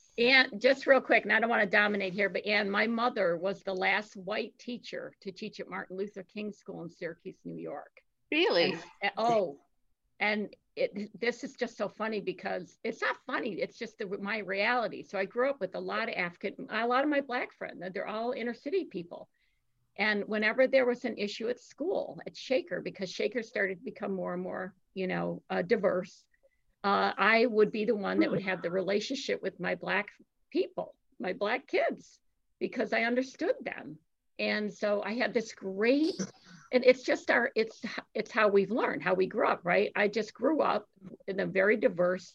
And just real quick, and I don't want to dominate here, but Ann, my mother was the last white teacher to teach at Martin Luther King School in Syracuse, New York. Really? And, oh, and it, this is just so funny, because it's not funny. It's just the, my reality. So I grew up with a lot of African, a lot of my Black friends. They're all inner city people. And whenever there was an issue at school, at Shaker, because Shaker started to become more and more, you know, uh, diverse, uh, I would be the one that would have the relationship with my Black people, my Black kids, because I understood them. And so I had this great, and it's just our, it's, it's how we've learned, how we grew up, right? I just grew up in a very diverse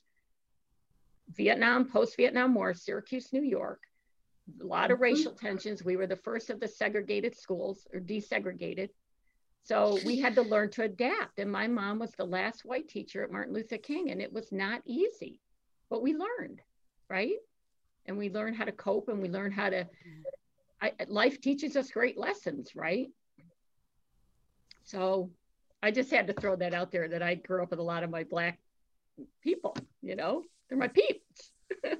Vietnam, post-Vietnam War, Syracuse, New York. A lot of racial tensions. We were the first of the segregated schools, or desegregated. So we had to learn to adapt. And my mom was the last white teacher at Martin Luther King, and it was not easy, but we learned, right? And we learned how to cope, and we learned how to, I, life teaches us great lessons, right? So I just had to throw that out there, that I grew up with a lot of my Black people, you know, they're my peeps.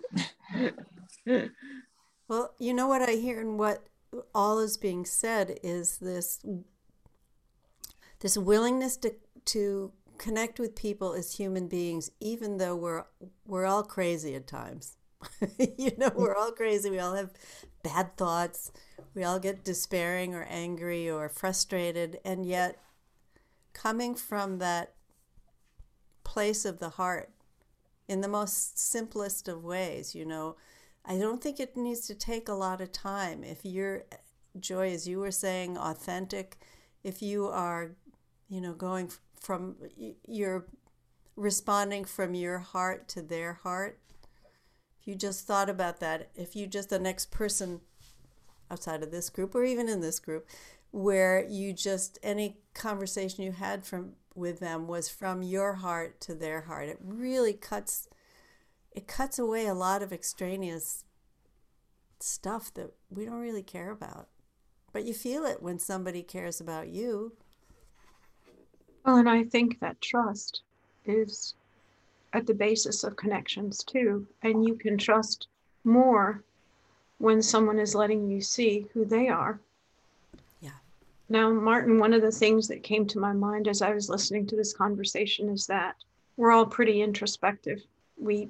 Well, you know what I hear, and what all is being said is this this willingness to to connect with people as human beings, even though we're we're all crazy at times. You know, we're all crazy. We all have bad thoughts. We all get despairing or angry or frustrated, and yet coming from that place of the heart in the most simplest of ways, you know, I don't think it needs to take a lot of time. If you're, Joy, as you were saying, authentic, if you are, you know, going from, you're responding from your heart to their heart, if you just thought about that, if you just, the next person outside of this group or even in this group, where you just, any conversation you had from with them was from your heart to their heart, it really cuts it cuts away a lot of extraneous stuff that we don't really care about. But you feel it when somebody cares about you. Well, and I think that trust is at the basis of connections too. And you can trust more when someone is letting you see who they are. Yeah. Now, Martin, one of the things that came to my mind as I was listening to this conversation is that we're all pretty introspective. We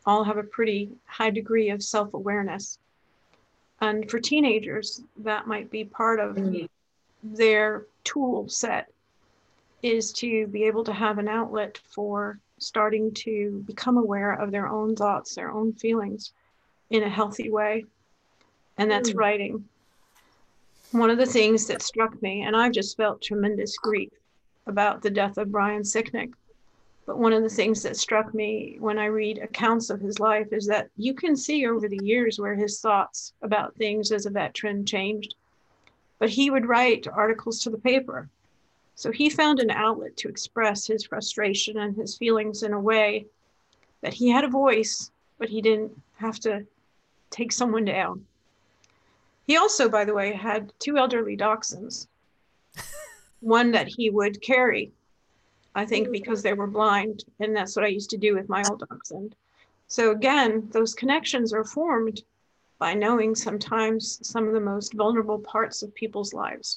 all have a pretty high degree of self-awareness. And for teenagers, that might be part of mm. their tool set, is to be able to have an outlet for starting to become aware of their own thoughts, their own feelings in a healthy way. And that's mm. writing. One of the things that struck me, and I've just felt tremendous grief about the death of Brian Sicknick, but one of the things that struck me when I read accounts of his life is that you can see over the years where his thoughts about things as a veteran changed. But he would write articles to the paper. So he found an outlet to express his frustration and his feelings in a way that he had a voice, but he didn't have to take someone down. He also, by the way, had two elderly dachshunds, one that he would carry, I think because they were blind, and that's what I used to do with my old dachshund. So again, those connections are formed by knowing sometimes some of the most vulnerable parts of people's lives.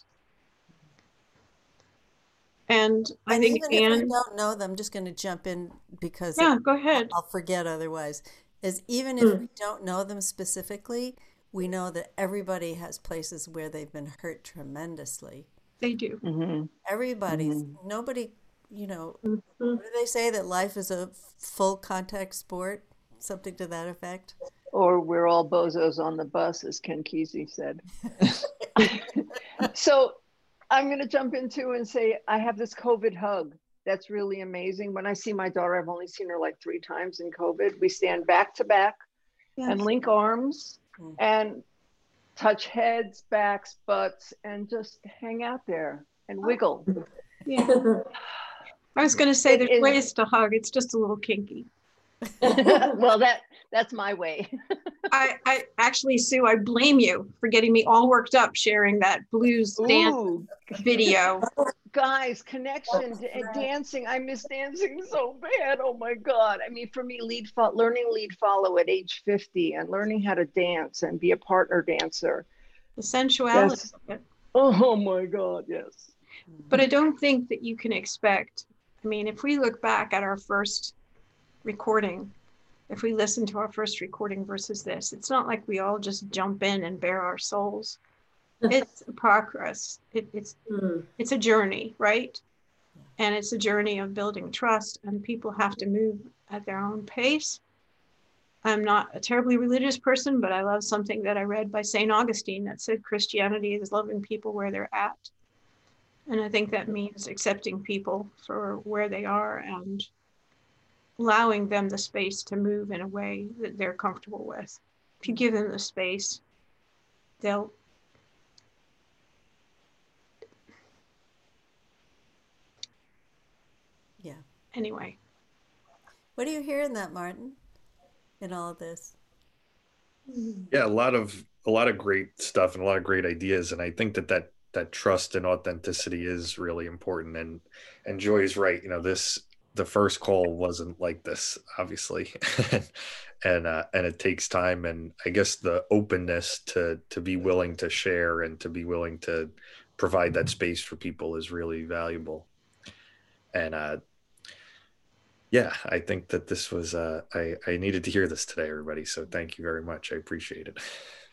And I and think even Anne, if we don't know them, I'm just going to jump in because yeah, it, go ahead. I'll forget otherwise. Is even if we don't know them specifically, we know that everybody has places where they've been hurt tremendously. They do. Mm-hmm. Everybody's, Mm-hmm. nobody, you know, Mhm. what do they say, that life is a full contact sport? Something to that effect. Or we're all bozos on the bus, as Ken Kesey said. So I'm going to jump into and say I have this COVID hug. That's really amazing. When I see my daughter, I've only seen her like three times in COVID. We stand back to back Yes. and link arms Mm. and touch heads, backs, butts, and just hang out there and wiggle. Yeah. I was going to say It there's is- ways to hug. It's just a little kinky. Well, that that's my way. I, I actually, Sue, I blame you for getting me all worked up sharing that blues dance Ooh, video. guys, connection, d- dancing. I miss dancing so bad. Oh my God. I mean, for me, lead fo- learning lead follow at age fifty and learning how to dance and be a partner dancer. The sensuality Yes. of it. Oh my God, yes. But I don't think that you can expect. I mean, if we look back at our first recording, if we listen to our first recording versus this, it's not like we all just jump in and bare our souls. It's a progress. It, it's Mm. it's a journey, right? And it's a journey of building trust, and people have to move at their own pace. I'm not a terribly religious person, but I love something that I read by Saint Augustine that said Christianity is loving people where they're at. And I think that means accepting people for where they are and allowing them the space to move in a way that they're comfortable with. If you give them the space, they'll Yeah. anyway. What do you hear in that, Martin, in all of this? Yeah, a lot of a lot of great stuff and a lot of great ideas, and I think that that that trust and authenticity is really important. And and Joy's right. You know, this the first call wasn't like this, obviously, and uh, and it takes time. And I guess the openness to to be willing to share and to be willing to provide that space for people is really valuable. And uh, yeah, I think that this was uh, I I needed to hear this today, everybody. So thank you very much. I appreciate it.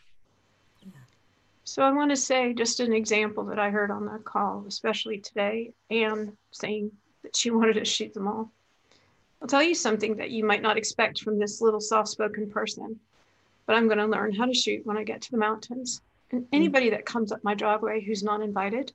So I want to say just an example that I heard on that call, especially today, Anne saying that she wanted to shoot them all. I'll tell you something that you might not expect from this little soft-spoken person, but I'm going to learn how to shoot when I get to the mountains. And anybody that comes up my driveway who's not invited,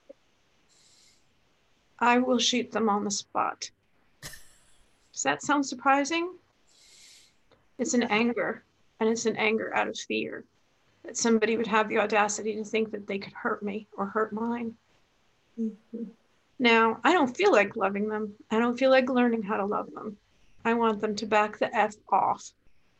I will shoot them on the spot. Does that sound surprising? It's an anger, and it's an anger out of fear that somebody would have the audacity to think that they could hurt me or hurt mine. Mhm. Now, I don't feel like loving them. I don't feel like learning how to love them. I want them to back the F off.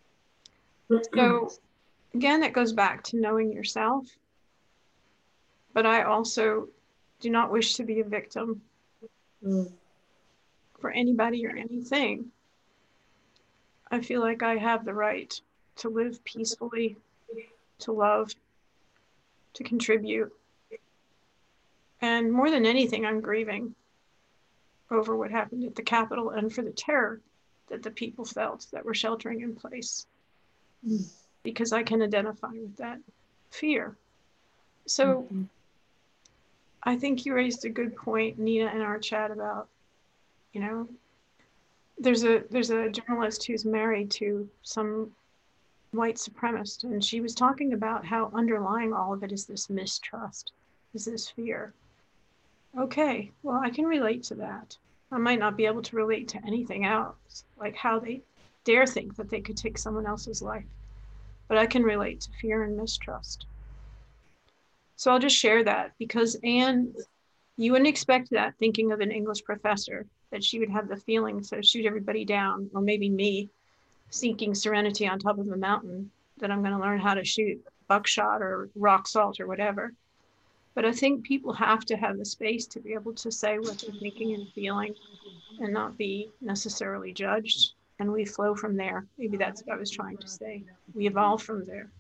So again, that goes back to knowing yourself. But I also do not wish to be a victim Mm. for anybody or anything. I feel like I have the right to live peacefully, to love, to contribute. And more than anything, I'm grieving over what happened at the Capitol and for the terror that the people felt that were sheltering in place, because I can identify with that fear. So mm-hmm. I think you raised a good point, Nina, in our chat about, you know, there's a there's a journalist who's married to some white supremacist, and she was talking about how underlying all of it is this mistrust, is this fear. Okay, well, I can relate to that. I might not be able to relate to anything else, like how they dare think that they could take someone else's life, but I can relate to fear and mistrust. So I'll just share that, because Anne, you wouldn't expect that thinking of an English professor, that she would have the feeling to shoot everybody down, or maybe me seeking serenity on top of a mountain, that I'm going to learn how to shoot buckshot or rock salt or whatever. But I think people have to have the space to be able to say what they're thinking and feeling and not be necessarily judged. And we flow from there. Maybe that's what I was trying to say. We evolve from there.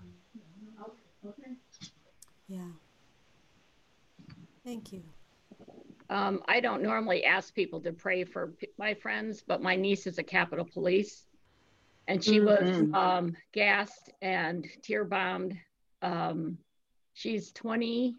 Yeah. Thank you. Um, I don't normally ask people to pray for p- my friends, but my niece is a Capitol Police, and she mm-hmm. was um, gassed and tear bombed. Um, she's twenty-seven.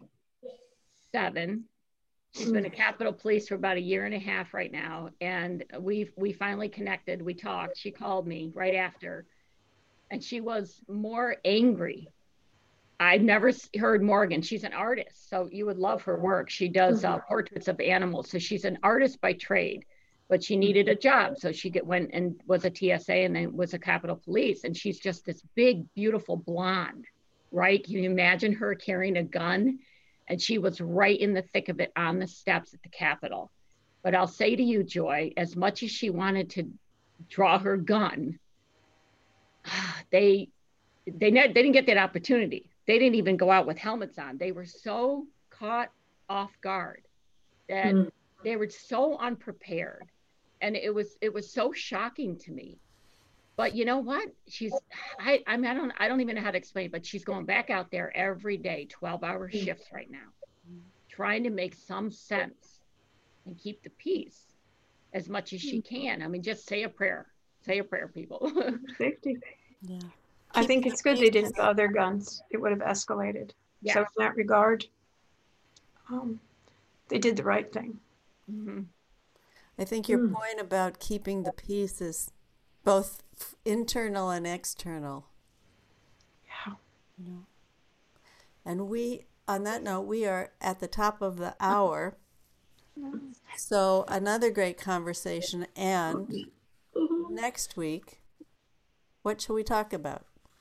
She's been a Capitol Police for about a year and a half right now, and we we finally connected. We talked. She called me right after, and she was more angry. I've never heard Morgan. She's an artist, so you would love her work. She does uh, portraits of animals. So she's an artist by trade, but she needed a job. So she get, went and was a T S A and then was a Capitol Police. And she's just this big, beautiful blonde, right? Can you imagine her carrying a gun? And she was right in the thick of it on the steps at the Capitol. But I'll say to you, Joy, as much as she wanted to draw her gun, they, they, they didn't get that opportunity. They didn't even go out with helmets on. They were so caught off guard that mm. they were so unprepared. And it was it was so shocking to me. But you know what? She's I I mean I don't I don't even know how to explain it, but she's going back out there every day, twelve hour shifts right now, trying to make some sense and keep the peace as much as she can. I mean, just say a prayer. Say a prayer, people. Safety. Yeah. I think it's good they didn't draw their guns. It would have escalated. Yes. So in that regard, um, they did the right thing. Mm-hmm. I think your mm. point about keeping the peace is both internal and external. Yeah. You know? And we, on that note, we are at the top of the hour. So another great conversation. And next week, what shall we talk about?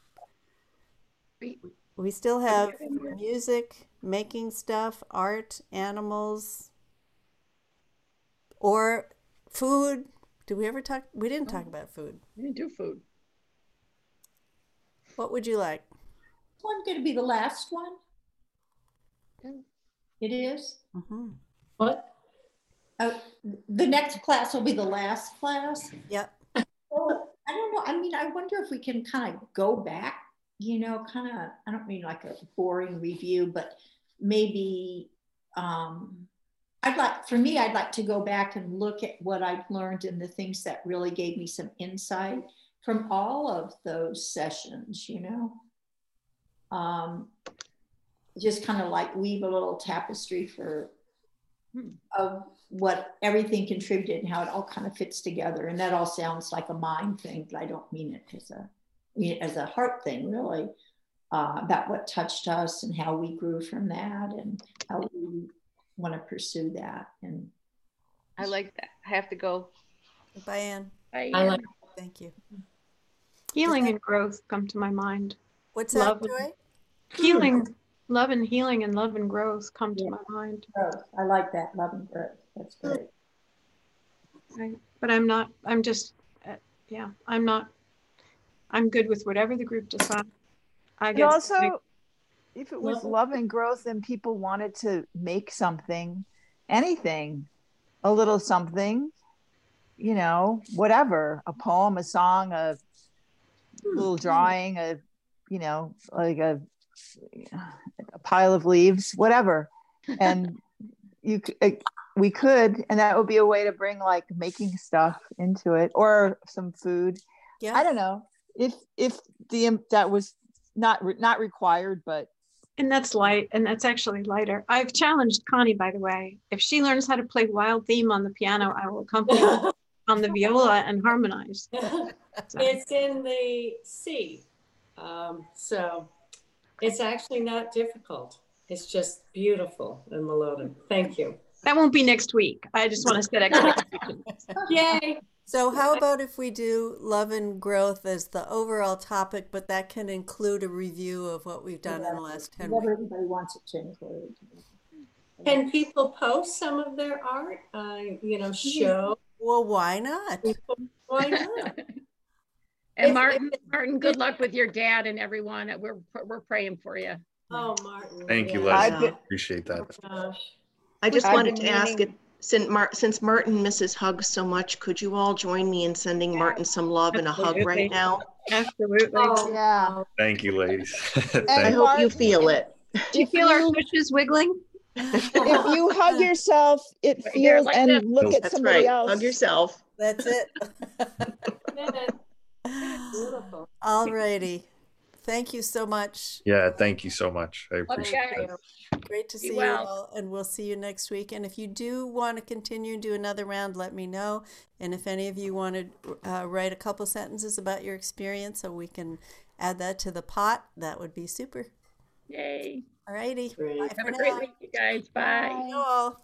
We still have music, making stuff, art, animals, or food. Did we ever talk? We didn't talk about food. We didn't do food. What would you like? One going to be the last one? Okay. It is? Mm-hmm. What? Oh, the next class will be the last class? Yep. Well, I don't know. I mean, I wonder if we can kind of go back, you know, kind of, I don't mean like a boring review, but maybe um, I'd like, for me, I'd like to go back and look at what I've learned and the things that really gave me some insight from all of those sessions, you know. Um, just kind of like weave a little tapestry for hmm. of what everything contributed and how it all kind of fits together. And that all sounds like a mind thing, but I don't mean it as a, I mean it as a heart thing, really, uh, about what touched us and how we grew from that and how we want to pursue that. And I like that. I have to go. Bye, Anne. Bye, I like. Thank you. Healing and growth come to my mind. What's that, love Joy? Healing, love and healing and love and growth come to my mind. Growth. I like that, love and growth. That's great. I, but I'm not, I'm just, uh, yeah, I'm not, I'm good with whatever the group decides. I But guess. also, I, if it was love and growth and people wanted to make something, anything, a little something, you know, whatever, a poem, a song, a little drawing, a, you know, like a, a pile of leaves, whatever. And you, we could, and that would be a way to bring like making stuff into it, or some food. Yeah. I don't know if if the that was not not required, but And that's light, and that's actually lighter. I've challenged Connie, by the way. If she learns how to play Wild Theme on the piano, I will accompany her on the viola and harmonize. So. It's in the C. Um, so it's actually not difficult. It's just beautiful and melodic. Thank you. That won't be next week. I just want to set expectations. Yay. So how about if we do love and growth as the overall topic, but that can include a review of what we've done in the last ten weeks? Whatever everybody wants it to include. Can people post some of their art? Uh, you know, show. Well, why not? Why not? And If- Martin, if- Martin, good luck with your dad and everyone. We're we're praying for you. Oh, Martin. Thank you, yeah. Leslie. I've- Appreciate that. Oh, gosh. I just I've wanted been to ask meaning- it, since, Mar- since Martin misses hugs so much, could you all join me in sending Martin some love and a hug Absolutely. right now? Absolutely. Oh, yeah. Thank you, ladies. I Thank hope you Martin, feel it. Do you feel our tushes wiggling? If you hug yourself, it Right here, feels like and this. look at That's somebody right. else. Hug yourself. That's it. Beautiful. All righty. Thank you so much. Yeah, thank you so much. I appreciate Okay. that. Great to Be see well. you all, and we'll see you next week. And if you do want to continue and do another round, let me know. And if any of you want to uh, write a couple sentences about your experience so we can add that to the pot, that would be super. Yay. All righty. Great. Bye Have for a great now. week, you guys. Bye. Bye all.